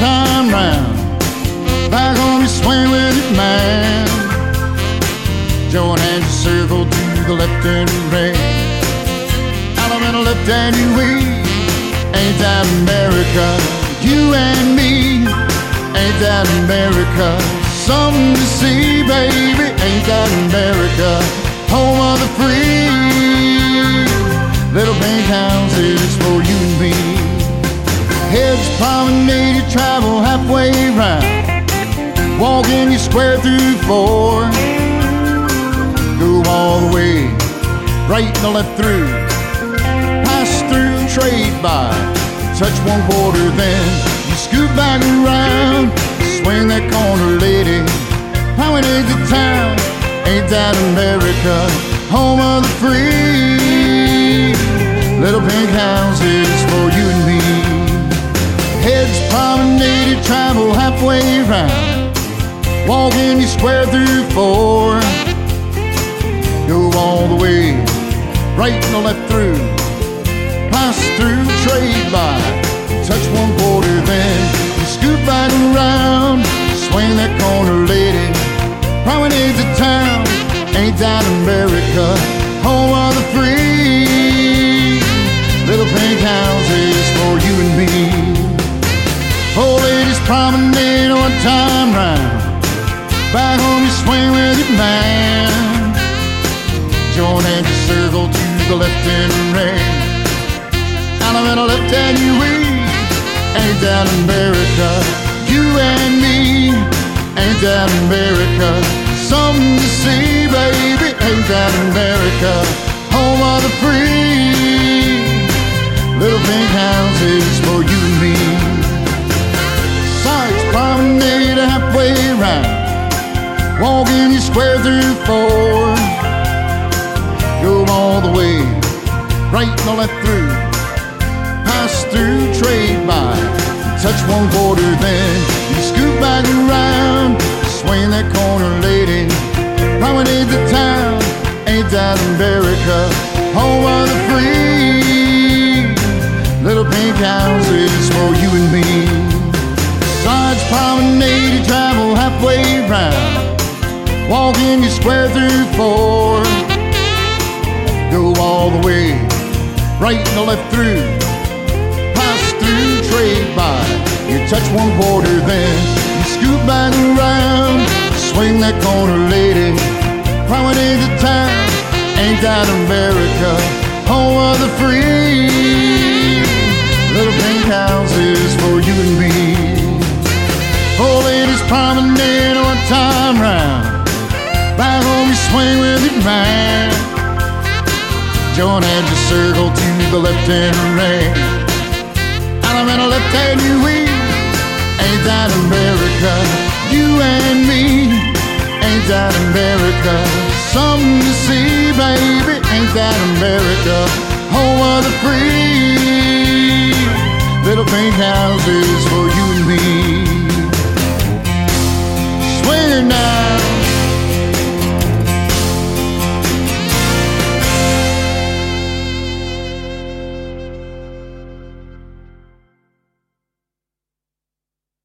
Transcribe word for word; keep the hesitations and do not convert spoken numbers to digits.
time round. Back home you swing with your man. Join hands, you circle to the left and right. Alabama left and you weave. Ain't that America? You and me. Ain't that America? Something to see, baby. Ain't that America? Home of the free. Little pink houses for you and me. Heads promenade, you travel halfway round. Walking you square through four. Go all the way, right and left through. Pass through, trade by, touch one border, then you scoot back around. Swing that corner, lady, promenade to town. Ain't that America? Home of the free. Little pink houses for you and me. Heads promenade, you travel halfway round. Walking you square through four. Go all the way, right and left through. Pass through, trade by, touch one border, then you scoot back around. Swing that corner, lady, promenade to town. Ain't that America? Home of the free. Little pink houses for you and me. Oh, ladies, promenade one time round. Back home you swing with your man. Join hands, you circle to the left and right. Alabama left and you weave. Ain't that America? You and me. Ain't that America? Something to see, baby. Ain't that America? Home of the free. Little pink houses for you and me. Sights promenade halfway round. Walking you square through four. Go all the way, right and left through. Pass through, trade by, touch one border, then you scoot back around. Swing that corner, lady, promenade the town. Ain't that America? Home of the free. Little pink houses for you and me. Sides promenade, you travel halfway round. Walking you square through four. Go all the way, right and left through. Pass through, trade by, you touch one border, then you scoot back around. Swing that corner, lady, promenade the town. Ain't that America? Home of the free. Little pink houses for you and me. Oh, ladies, promenade one time round. Back home you swing with your man. Join hands, you circle to the left and right. Alabama left and you weave. Ain't that America? You and me. Ain't that America? Something to see, baby. Ain't that America? Home of the free. Little pink houses